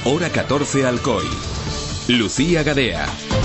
Hora 14 Alcoy. Lucía Gadea.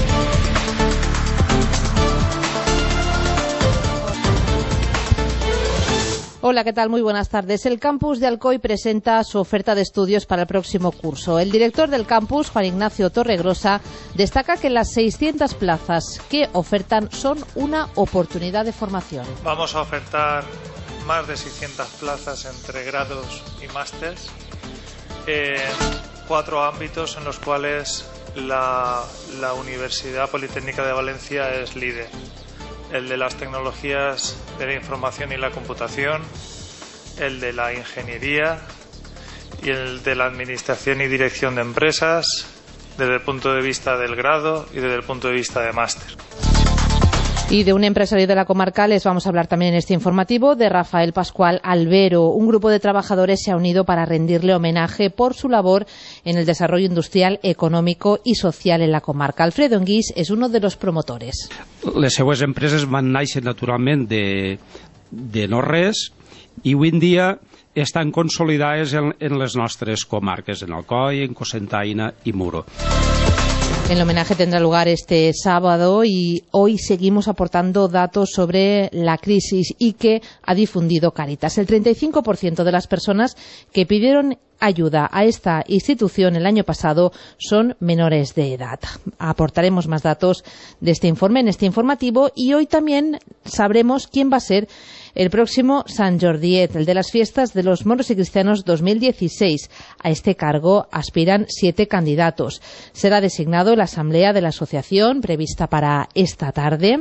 Hola, ¿qué tal? Muy buenas tardes. El campus de Alcoy presenta su oferta de estudios para el próximo curso. El director del campus, Juan Ignacio Torregrosa, destaca que las 600 plazas que ofertan son una oportunidad de formación. Vamos a ofertar más de 600 plazas entre grados y másters en 4 ámbitos en los cuales la Universidad Politécnica de Valencia es líder. El de las tecnologías de la información y la computación, el de la ingeniería y el de la administración y dirección de empresas desde el punto de vista del grado y desde el punto de vista de máster. Y de un empresario de la comarca les vamos a hablar también en este informativo, de Rafael Pascual Albero. Un grupo de trabajadores se ha unido para rendirle homenaje por su labor en el desarrollo industrial, económico i social en la comarca. Alfredo Enguís és uno de los promotores. Les seues empreses van néixer naturalment de no res i avui en dia estan consolidades en les nostres comarques, en Alcoi, en Cocentaina i Muro. El homenaje tendrá lugar este sábado y hoy seguimos aportando datos sobre la crisis y que ha difundido Cáritas. El 35% de las personas que pidieron ayuda a esta institución el año pasado son menores de edad. Aportaremos más datos de este informe en este informativo y hoy también sabremos quién va a ser el próximo Sant Jordiet, el de las fiestas de los moros y cristianos 2016. A este cargo aspiran 7 candidatos. Será designado en la asamblea de la asociación prevista para esta tarde.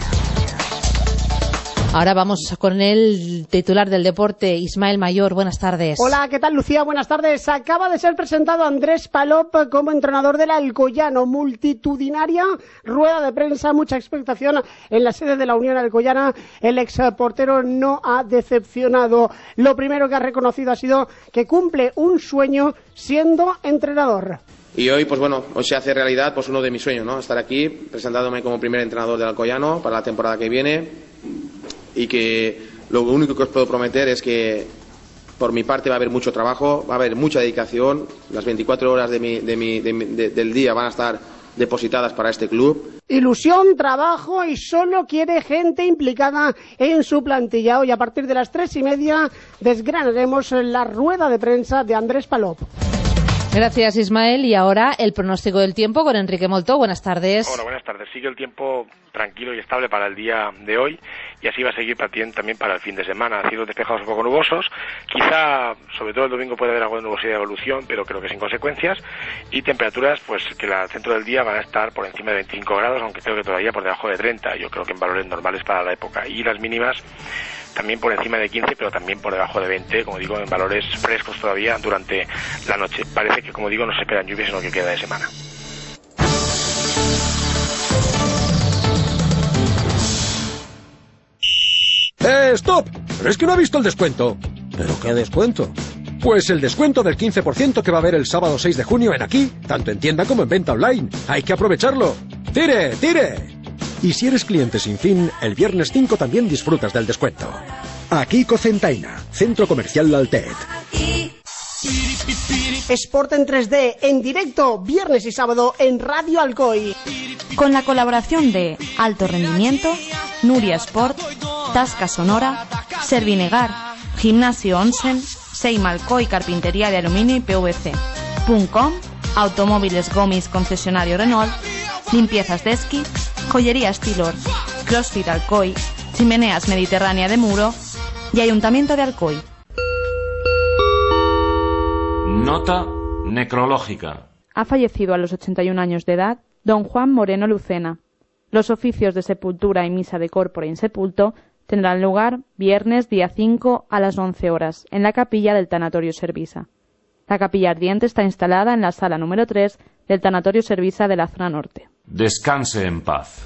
Ahora vamos con el titular del deporte, Ismael Mayor. Buenas tardes. Hola, ¿qué tal, Lucía? Buenas tardes. Acaba de ser presentado Andrés Palop como entrenador del Alcoyano. Multitudinaria rueda de prensa, mucha expectación en la sede de la Unión Alcoyana. El exportero no ha decepcionado. Lo primero que ha reconocido ha sido que cumple un sueño siendo entrenador. Y hoy, pues bueno, hoy se hace realidad pues uno de mis sueños, ¿no? Estar aquí presentándome como primer entrenador del Alcoyano para la temporada que viene. Y que lo único que os puedo prometer es que por mi parte va a haber mucho trabajo, va a haber mucha dedicación, las 24 horas del día van a estar depositadas para este club. Ilusión, trabajo y solo quiere gente implicada en su plantilla. Hoy a partir de las 3:30 desgranaremos la rueda de prensa de Andrés Palop. Gracias, Ismael. Y ahora el pronóstico del tiempo con Enrique Moltó. Buenas tardes. Hola, buenas tardes. Sigue el tiempo tranquilo y estable para el día de hoy y así va a seguir también para el fin de semana. Cielos despejados un poco nubosos. Quizá, sobre todo el domingo, puede haber algo de nubosidad de evolución, pero creo que sin consecuencias. Y temperaturas, pues que al centro del día van a estar por encima de 25 grados, aunque creo que todavía por debajo de 30. Yo creo que en valores normales para la época. Y las mínimas también por encima de 15, pero también por debajo de 20, como digo, en valores frescos todavía durante la noche. Parece que, como digo, no se esperan lluvias en lo que queda de semana. ¡Stop! Pero es que no ha visto el descuento. ¿Pero qué descuento? Pues el descuento del 15% que va a haber el sábado 6 de junio en Aquí, tanto en tienda como en venta online. ¡Hay que aprovecharlo! ¡Tire, tire! Y si eres cliente sin fin, el viernes 5 también disfrutas del descuento. Aquí Cocentaina, Centro Comercial Altet. Sport en 3D, en directo, viernes y sábado en Radio Alcoy. Con la colaboración de Alto Rendimiento, Nuria Sport, Tasca Sonora, Servinegar, Gimnasio Onsen, Seimalcoy Carpintería de Aluminio y PVC, .com, Automóviles Gomis Concesionario Renault, Limpiezas de Esquí, Joyería Estilor, CrossFit Alcoy, Chimeneas Mediterránea de Muro y Ayuntamiento de Alcoy. Nota necrológica. Ha fallecido a los 81 años de edad don Juan Moreno Lucena. Los oficios de sepultura y misa de corpore insepulto tendrán lugar viernes día 5 a las 11 horas en la capilla del Tanatorio Servisa. La capilla ardiente está instalada en la sala número 3 del Tanatorio Servisa de la zona norte. Descanse en paz.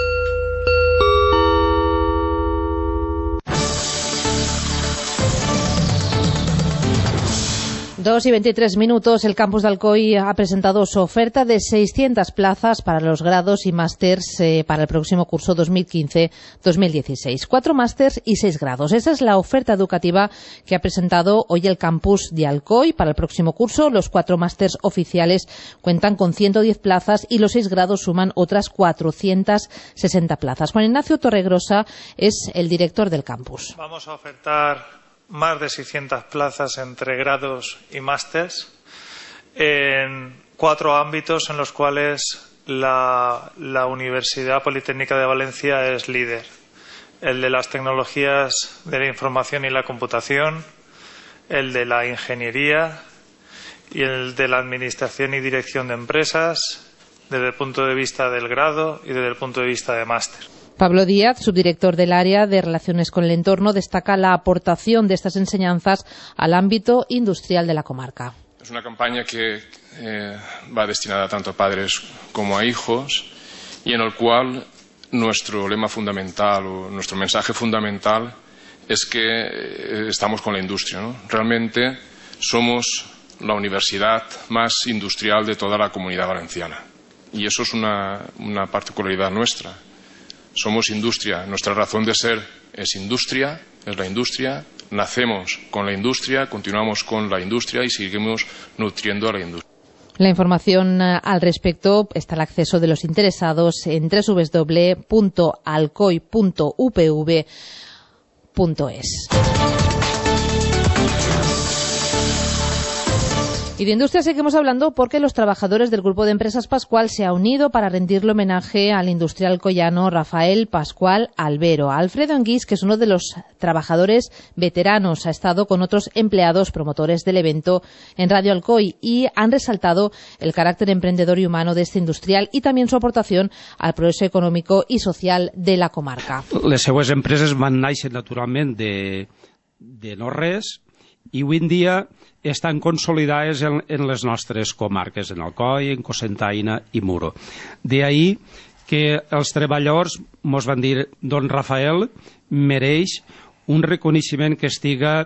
2:23. El campus de Alcoy ha presentado su oferta de 600 plazas para los grados y másters para el próximo curso 2015-2016. 4 másters y 6 grados. Esa es la oferta educativa que ha presentado hoy el campus de Alcoy para el próximo curso. Los 4 másters oficiales cuentan con 110 plazas y los 6 grados suman otras 460 plazas. Juan Ignacio Torregrosa es el director del campus. Vamos a ofertar más de 600 plazas entre grados y másters en 4 ámbitos en los cuales la Universidad Politécnica de Valencia es líder. El de las tecnologías de la información y la computación, el de la ingeniería y el de la administración y dirección de empresas desde el punto de vista del grado y desde el punto de vista de máster. Pablo Díaz, subdirector del área de Relaciones con el Entorno, destaca la aportación de estas enseñanzas al ámbito industrial de la comarca. Es una campaña que va destinada tanto a padres como a hijos y en el cual nuestro lema fundamental o nuestro mensaje fundamental es que estamos con la industria, ¿no? Realmente somos la universidad más industrial de toda la Comunidad Valenciana y eso es una particularidad nuestra. Somos industria, nuestra razón de ser es industria, es la industria, nacemos con la industria, continuamos con la industria y seguimos nutriendo a la industria. La información al respecto está al acceso de los interesados en www.alcoy.upv.es. Y de industria seguimos hablando porque los trabajadores del Grupo de Empresas Pascual se han unido para rendirle homenaje al industrial alcoyano Rafael Pascual Albero. Alfredo Enguís, que es uno de los trabajadores veteranos, ha estado con otros empleados promotores del evento en Radio Alcoy y han resaltado el carácter emprendedor y humano de este industrial y también su aportación al progreso económico y social de la comarca. Les seues empreses van néixer naturalment de no res i avui en dia estan consolidades en les nostres comarques, en Alcoi, en Cocentaina i Muro. De ahí que els treballadors mos van dir don Rafael mereix un reconeixement que estiga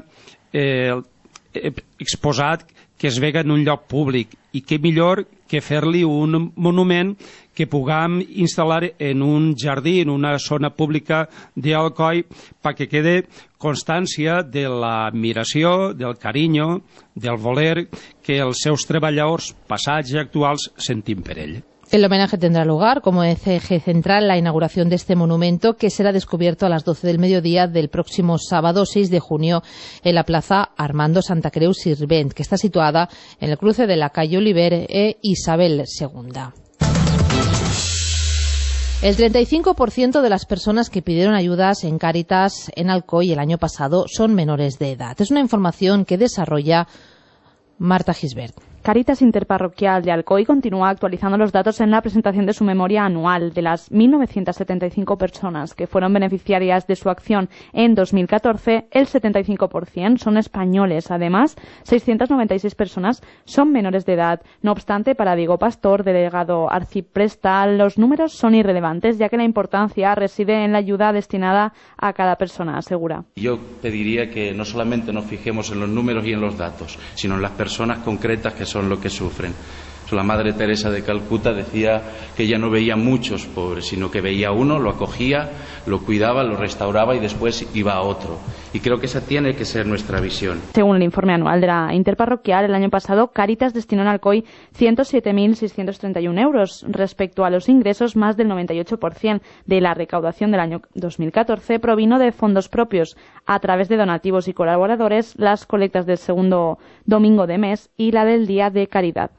exposat, que es vega en un lloc públic i què millor que fer-li un monument que puguem instal·lar en un jardí, en una zona pública d'Alcoi, perquè quede constància de l'admiració, del carinyo, del voler que els seus treballadors passats i actuals sentim per ell. El homenaje tendrá lugar como eje central la inauguración de este monumento que será descubierto a las 12 del mediodía del próximo sábado 6 de junio en la plaza Armando Santa Creu Sirvent, que está situada en el cruce de la calle Oliver e Isabel II. El 35% de las personas que pidieron ayudas en Cáritas en Alcoy el año pasado son menores de edad. Es una información que desarrolla Marta Gisbert. Cáritas Interparroquial de Alcoy continúa actualizando los datos en la presentación de su memoria anual. De las 1.975 personas que fueron beneficiarias de su acción en 2014, el 75% son españoles. Además, 696 personas son menores de edad. No obstante, para Diego Pastor, delegado arciprestal, los números son irrelevantes, ya que la importancia reside en la ayuda destinada a cada persona, asegura. Yo pediría que no solamente nos fijemos en los números y en los datos, sino en las personas concretas que son lo que sufren. La Madre Teresa de Calcuta decía que ella no veía muchos pobres, sino que veía uno, lo acogía, lo cuidaba, lo restauraba y después iba a otro. Y creo que esa tiene que ser nuestra visión. Según el informe anual de la Interparroquial, el año pasado Cáritas destinó en Alcoy 107.631 euros. Respecto a los ingresos, más del 98% de la recaudación del año 2014 provino de fondos propios a través de donativos y colaboradores, las colectas del segundo domingo de mes y la del Día de Caridad.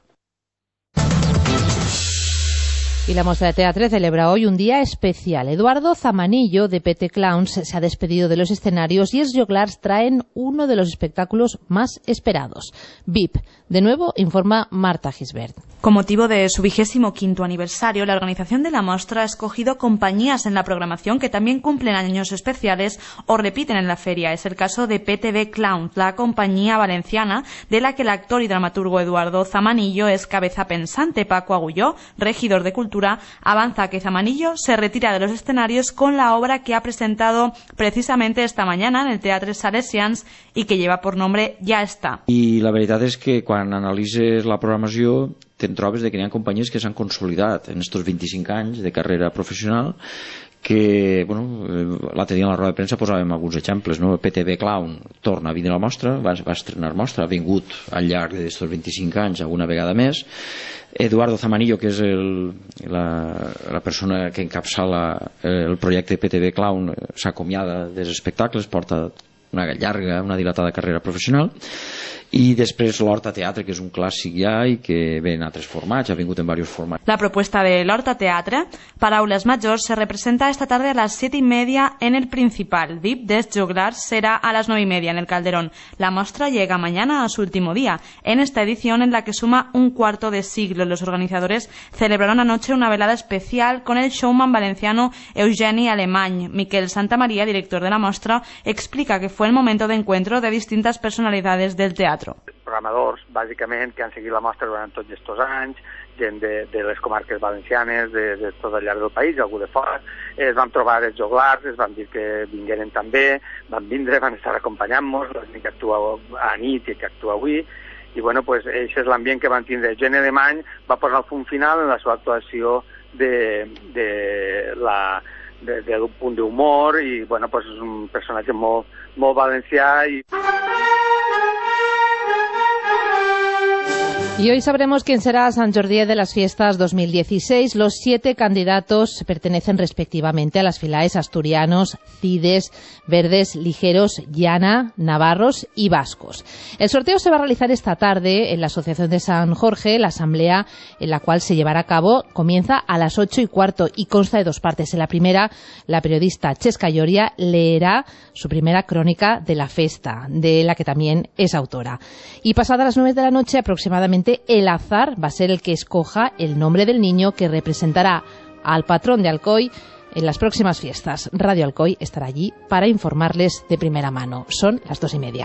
Y la Mostra de Teatre celebra hoy un día especial. Eduardo Zamanillo, de PT Clowns, se ha despedido de los escenarios y Els Joglars traen uno de los espectáculos más esperados, VIP. De nuevo, informa Marta Gisbert. Con motivo de su 25º aniversario, la organización de la muestra ha escogido compañías en la programación que también cumplen años especiales o repiten en la feria. Es el caso de PTV Clowns, la compañía valenciana de la que el actor y dramaturgo Eduardo Zamanillo es cabeza pensante. Paco Agulló, regidor de Cultura Cultura avanza que Zamanillo se retira de los escenarios con la obra que ha presentado precisamente esta mañana en el Teatre Salesians y que lleva por nombre Ya està. I la veritat és que quan analitzes la programació te'n trobes que hi ha companyies que s'han consolidat en estos 25 anys de carrera professional que, l'altre dia en la roda de premsa posàvem alguns exemples, no? PTV Clown torna a vindre a la mostra, va estrenar mostra, ha vingut al llarg d'aquests 25 anys alguna vegada més. Eduardo Zamanillo, que és la persona que encapçala el projecte PTV Clown, s'acomiada dels espectacles, porta una llarga, una dilatada carrera professional. Y después l'Horta Teatre, que es un clásico ya y que ve en altres formats, ha vingut en varios formats. La propuesta de l'Horta Teatre, Paraules Majors, se representa esta tarde a las 7:30 en el Principal. VIP dels Joglars será a las 9:30 en el Calderón. La muestra llega mañana a su último día. En esta edición, en la que suma un cuarto de siglo, los organizadores celebraron anoche una velada especial con el showman valenciano Eugeni Alemany. Miquel Santamaría, director de la muestra, explica que fue el momento de encuentro de distintas personalidades del teatro. Programadors, bàsicament, que han seguit la mostra durant tots aquests anys, gent de les comarques valencianes, de tot al llarg del país, algú de fora. Es van trobar els joglars, es van dir que vingueren també, van vindre, van estar acompanyant-nos, la gent que actua a nit i que actua avui, i bueno, pues, això és l'ambient que van tindre. Eugeni Alemany va posar el punt final en la seva actuació d'un punt d'humor, i bueno, pues, és un personatge molt valencià. Y hoy sabremos quién será Sant Jordi de las Fiestas 2016. Los 7 candidatos pertenecen respectivamente a las filaes asturianos, cides, verdes, ligeros, llana, navarros y vascos. El sorteo se va a realizar esta tarde en la Asociación de San Jorge. La asamblea en la cual se llevará a cabo comienza a las 8:15 y consta de 2 partes. En la primera, la periodista Chesca Lloria leerá su primera crónica de la festa, de la que también es autora. Y pasadas las 9 de la noche aproximadamente, el azar va a ser el que escoja el nombre del niño que representará al patrón de Alcoy en las próximas fiestas. Radio Alcoy estará allí para informarles de primera mano. Son las 2:30.